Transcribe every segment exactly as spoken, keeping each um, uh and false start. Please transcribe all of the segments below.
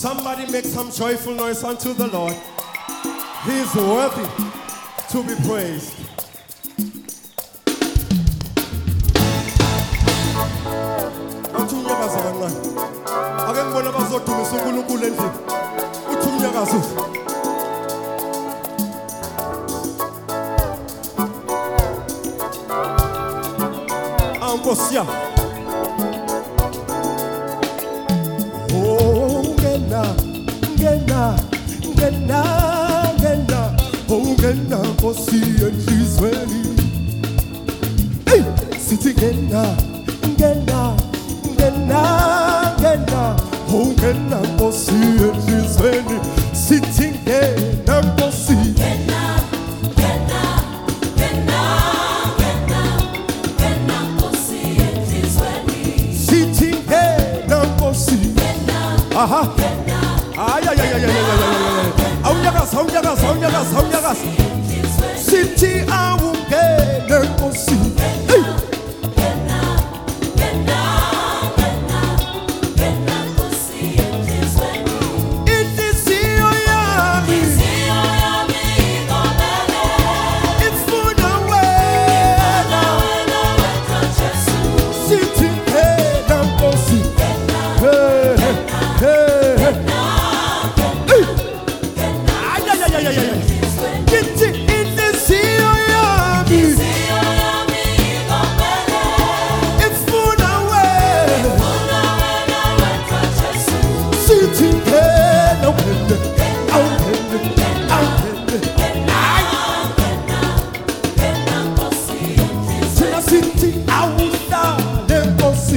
Somebody make some joyful noise unto the Lord. He is worthy to be praised. Athi unyakaza kancane. Ake ngibona bazodumisa uNkulunkulu endlini. Uthi unyakaza. Nkosi yami. Oh ngena ngena ngena ngena oh ngena Nkosi enhlizweni. Hey sithi ngena ngena ngena ngena oh ngena Nkosi enhlizweni. Sithi ngena Nkosi ngena ngena ngena aha ay ay ay ay ay awunyakaza awunyakaza awunyakaza awunyakaza sithi awungene Nkosi ngena ngena ngena ngena Nkosi enhlizweni inhliziyo yami inhliziyo yami igobele ifuna wena wena wena Jesu sithi ngena Nkosi hey hey hey ay ay ay ay ay kithi inhliziyo yami inhliziyo yami igobele ifuna wena ifuna wena wena Jesu sithi ngena wena awungene awungene ay ngena Nkosi enhlizweni sithi awuhlale Nkosi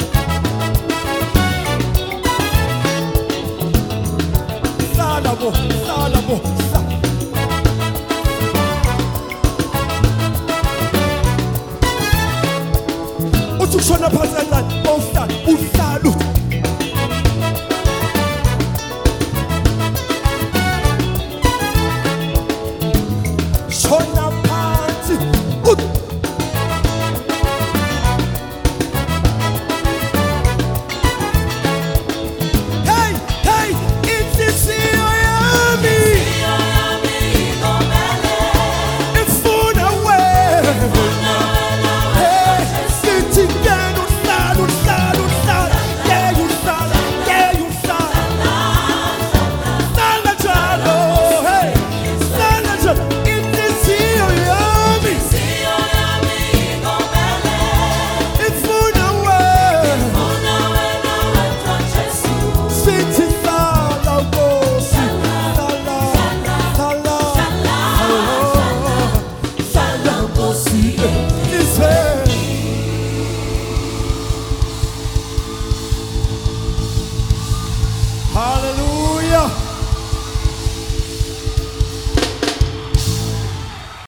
Salabo